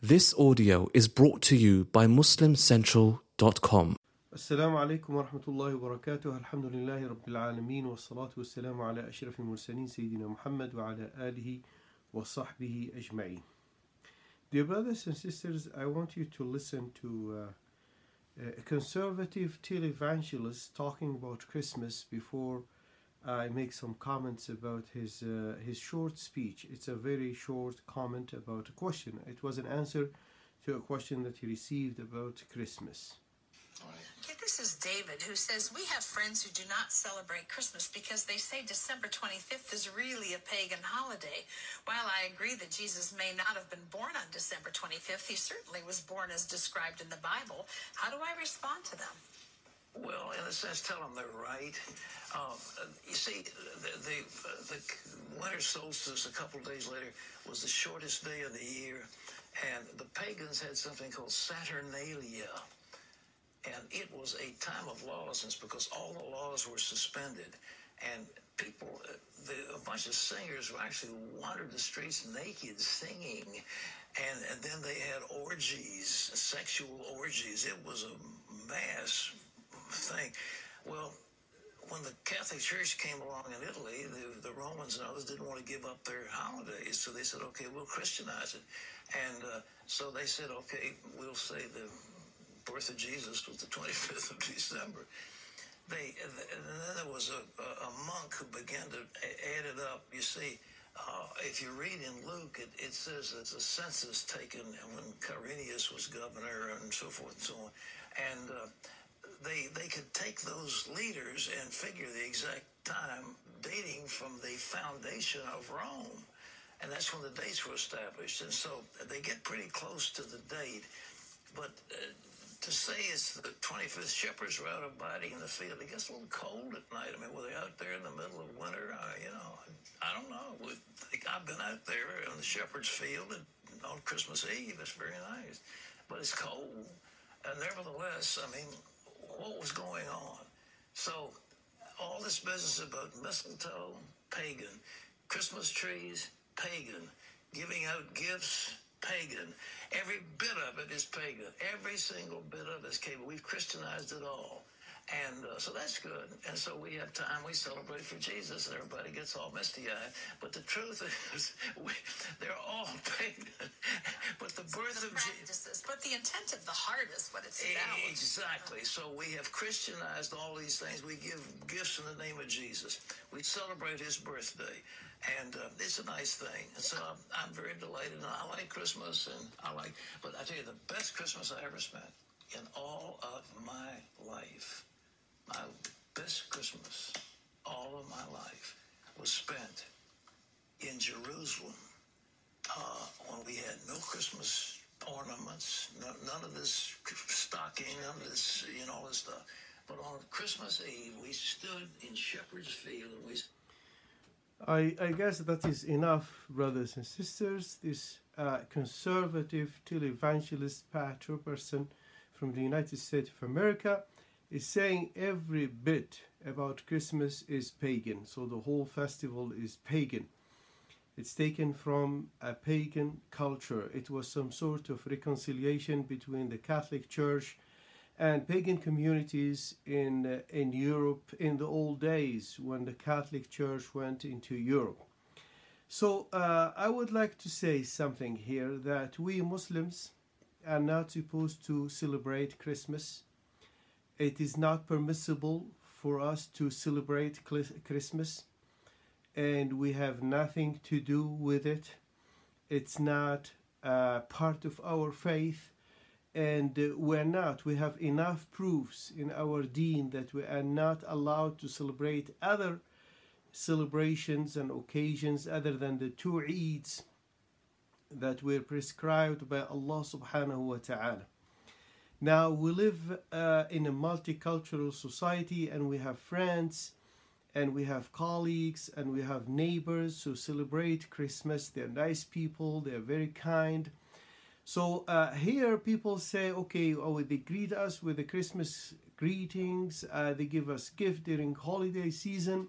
This audio is brought to you by MuslimCentral.com. السلام عليكم ورحمة الله وبركاته. الحمد لله رب العالمين والصلاة والسلام على أشرف المرسلين سيدنا محمد وعلى آله وصحبه أجمعين. Dear brothers and sisters, I want you to listen to a conservative televangelist talking about Christmas before I make some comments about his short speech. It's a very short comment about a question. It was an answer to a question that he received about Christmas. Okay, this is David, who says, we have friends who do not celebrate Christmas because they say December 25th is really a pagan holiday. While I agree that Jesus may not have been born on December 25th, he certainly was born as described in the Bible. How do I respond to them? Well, in a sense, tell them they're right. You see, the winter solstice a couple of days later was the shortest day of the year, and the pagans had something called Saturnalia. And it was a time of lawlessness because all the laws were suspended. And people, a bunch of singers actually wandered the streets naked singing. And then they had orgies, sexual orgies. It was a mass thing. Well, when the Catholic Church came along in Italy, the Romans and others didn't want to give up their holidays. So they said, okay, we'll Christianize it. And so they said, okay, we'll say the birth of Jesus was the 25th of December. And then there was a monk who began to add it up. You see, if you read in Luke, it says there's a census taken when Quirinius was governor and so forth and so on. And they could take those leaders and figure the exact time dating from the foundation of Rome. And that's when the dates were established. And so they get pretty close to the date. But to say it's the 25th, shepherds were out abiding in the field. It gets a little cold at night. I mean, were they out there in the middle of winter? I don't know. I've been out there in the shepherd's field on Christmas Eve. It's very nice. But it's cold. And nevertheless, I mean, what was going on? So all this business about mistletoe, pagan. Christmas trees, pagan. Giving out gifts, pagan. Every bit of it is pagan. Every single bit of it is pagan. We've Christianized it all. And so that's good. And so we have time, we celebrate for Jesus, and everybody gets all misty-eyed. But the truth is, they're all pagan. But the birth of Jesus. But the intent of the heart is what it's about. Exactly. So we have Christianized all these things. We give gifts in the name of Jesus. We celebrate his birthday. And it's a nice thing. And so I'm very delighted. And I like Christmas. But I tell you, the best Christmas I ever spent in all of my life, my best Christmas, all of my life, was spent in Jerusalem when we had no Christmas ornaments, none of this stocking, none of this, all this stuff. But on Christmas Eve, we stood in Shepherd's Field and we... I guess that is enough, brothers and sisters. This conservative televangelist Pat Robertson from the United States of America is saying every bit about Christmas is pagan. So the whole festival is pagan. It's taken from a pagan culture. It was some sort of reconciliation between the Catholic Church and pagan communities in Europe in the old days when the Catholic Church went into Europe. So I would like to say something here, that we Muslims are not supposed to celebrate Christmas. It is not permissible for us to celebrate Christmas, and we have nothing to do with it. It's not part of our faith, and we have enough proofs in our deen that we are not allowed to celebrate other celebrations and occasions other than the two Eids that were prescribed by Allah subhanahu wa ta'ala. Now, we live in a multicultural society, and we have friends, and we have colleagues, and we have neighbors who celebrate Christmas. They're nice people, they're very kind. So here people say, okay, they greet us with the Christmas greetings, they give us gift during holiday season.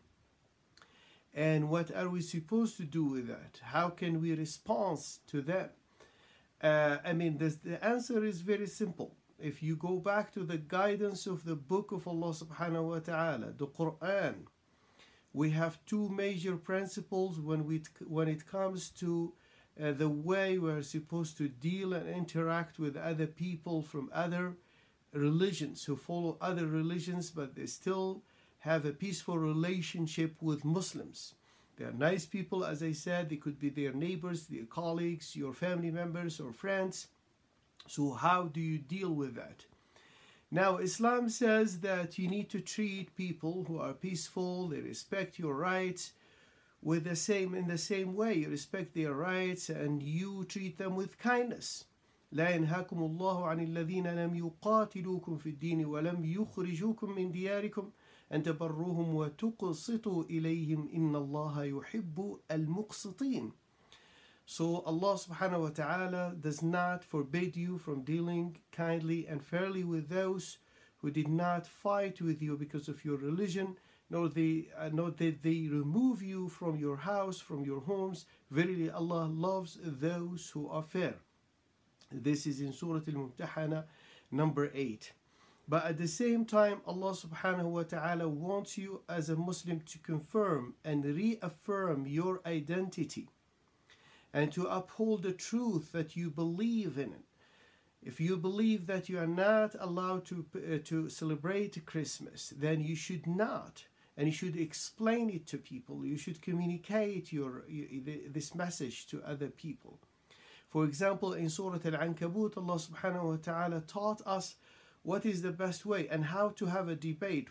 And what are we supposed to do with that? How can we respond to that? The answer is very simple. If you go back to the guidance of the book of Allah subhanahu wa ta'ala, the Quran, we have two major principles when it comes to the way we're supposed to deal and interact with other people from other religions who follow other religions, but they still have a peaceful relationship with Muslims. They are nice people, as I said. They could be their neighbors, their colleagues, your family members or friends. So how do you deal with that? Now, Islam says that you need to treat people who are peaceful, they respect your rights, in the same way. You respect their rights and you treat them with kindness. لا ينهاكم الله عن الذين لم يقاتلوكم في الدين ولم يخرجوكم من دياركم أن تبروهم وتقسطوا إليهم إن الله يحب المقسطين. So Allah subhanahu wa ta'ala does not forbid you from dealing kindly and fairly with those who did not fight with you because of your religion, nor did they remove you from your house, from your homes. Verily Allah loves those who are fair. This is in Surah Al-Mumtahana, number 8. But at the same time, Allah subhanahu wa ta'ala wants you as a Muslim to confirm and reaffirm your identity and to uphold the truth that you believe in it. If you believe that you are not allowed to celebrate Christmas, then you should not. And you should explain it to people. You should communicate this message to other people. For example, in Surah Al-Ankabut, Allah subhanahu wa ta'ala taught us what is the best way and how to have a debate.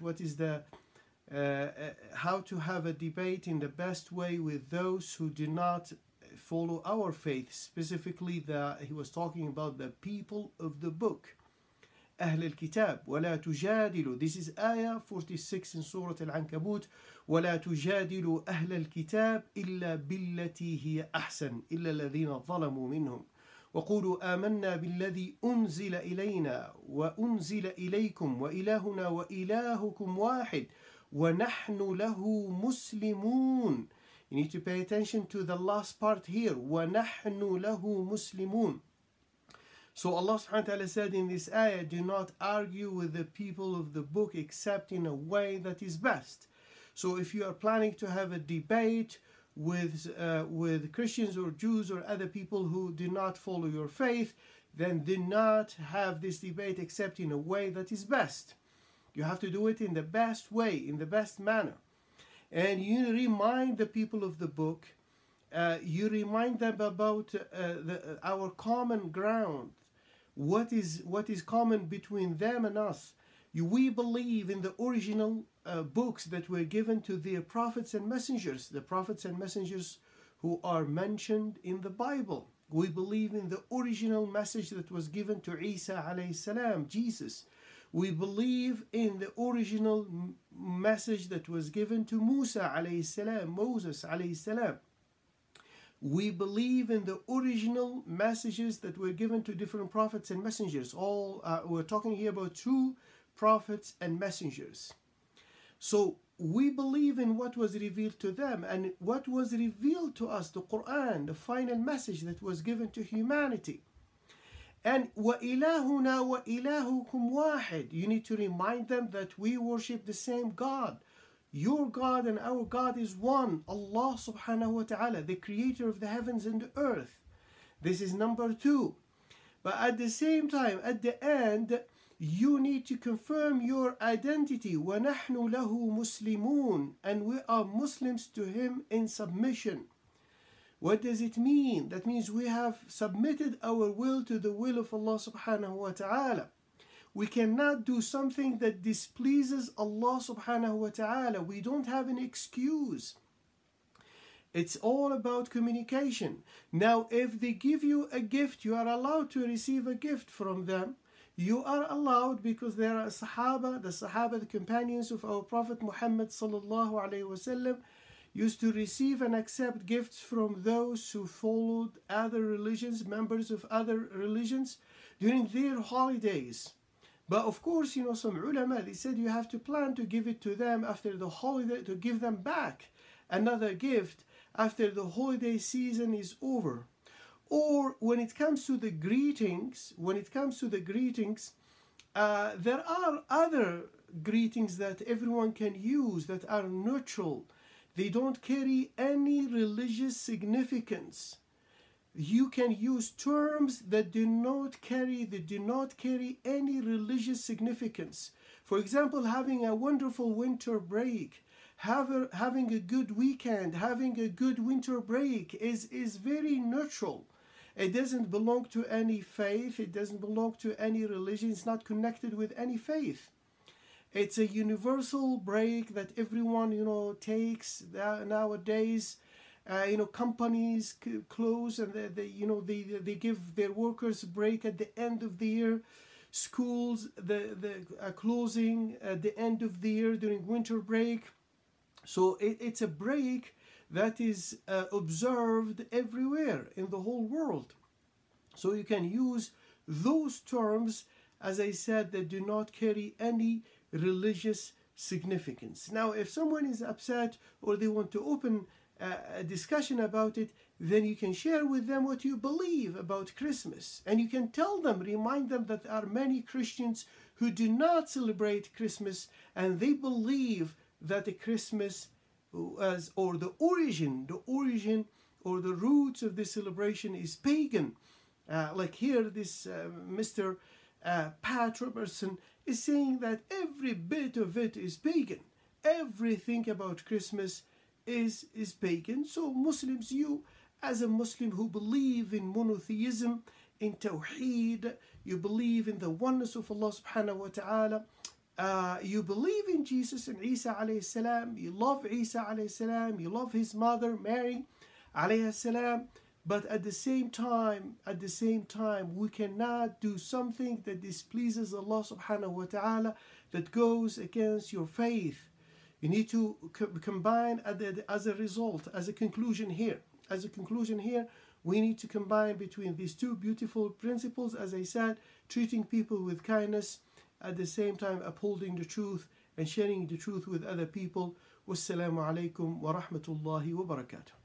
How to have a debate in the best way with those who do not follow our faith. Specifically, he was talking about the people of the book. أهل الكتاب ولا تجادلوا. This is ayah 46 in Surah Al-Ankabut. ولا تجادلوا أهل الكتاب إلا بالتي هي أحسن إلا الذين ظلموا منهم وقولوا آمنا بالذي أنزل إلينا وأنزل إليكم وإلهنا وإلهكم واحد ونحن له مسلمون. You need to pay attention to the last part here. وَنَحْنُ لَهُ مُسْلِمُونَ. So Allah subhanahu wa ta'ala said in this ayah, do not argue with the people of the book except in a way that is best. So if you are planning to have a debate with Christians or Jews or other people who do not follow your faith, then do not have this debate except in a way that is best. You have to do it in the best way, in the best manner. And you remind the people of the book, you remind them about our common ground. What is common between them and us? We believe in the original books that were given to the prophets and messengers, the prophets and messengers who are mentioned in the Bible. We believe in the original message that was given to Isa alayhi salam, Jesus. We believe in the original message that was given to Musa alayhi salam, Moses alayhi salam. We believe in the original messages that were given to different prophets and messengers. We're talking here about true prophets and messengers. So we believe in what was revealed to them, and what was revealed to us, the Quran, the final message that was given to humanity. And وَإِلَهُنَا وَإِلَهُكُمْ وَاحِدٌ. You need to remind them that we worship the same God. Your God and our God is one, Allah subhanahu wa ta'ala, the creator of the heavens and the earth. This is number 2. But at the same time, at the end, you need to confirm your identity. وَنَحْنُ لَهُ مُسْلِمُونَ. And we are Muslims to Him in submission. What does it mean? That means we have submitted our will to the will of Allah subhanahu wa ta'ala. We cannot do something that displeases Allah subhanahu wa ta'ala. We don't have an excuse. It's all about communication. Now, if they give you a gift, you are allowed to receive a gift from them. You are allowed because there are the companions of our Prophet Muhammad sallallahu alayhi wasallam, used to receive and accept gifts from those who followed other religions, members of other religions, during their holidays. But of course, some ulama, they said you have to plan to give it to them after the holiday, to give them back another gift after the holiday season is over. Or when it comes to the greetings, there are other greetings that everyone can use that are neutral. They don't carry any religious significance. You can use terms that do not carry any religious significance. For example, having a wonderful winter break, having a good weekend, having a good winter break is very neutral. It doesn't belong to any faith. It doesn't belong to any religion. It's not connected with any faith. It's a universal break that everyone, takes nowadays. Companies close and they give their workers a break at the end of the year. Schools, the closing at the end of the year during winter break. So it's a break that is observed everywhere in the whole world. So you can use those terms, as I said, that do not carry any religious significance. Now, if someone is upset or they want to open a discussion about it, then you can share with them what you believe about Christmas. And you can remind them that there are many Christians who do not celebrate Christmas, and they believe that the Christmas the origin or the roots of this celebration is pagan. Like here, this Mr. Pat Robertson is saying that every bit of it is pagan. Everything about Christmas is pagan. So Muslims, you as a Muslim who believe in monotheism, in Tawheed, you believe in the oneness of Allah subhanahu wa ta'ala, you believe in Jesus and Isa alayhi salam, you love Isa alayhi salam, you love his mother Mary alayhi salam, but at the same time, we cannot do something that displeases Allah subhanahu wa ta'ala, that goes against your faith. You need to combine as a conclusion here, we need to combine between these two beautiful principles, as I said, treating people with kindness, at the same time upholding the truth and sharing the truth with other people. Wassalamu alaikum wa rahmatullahi wa barakatuh.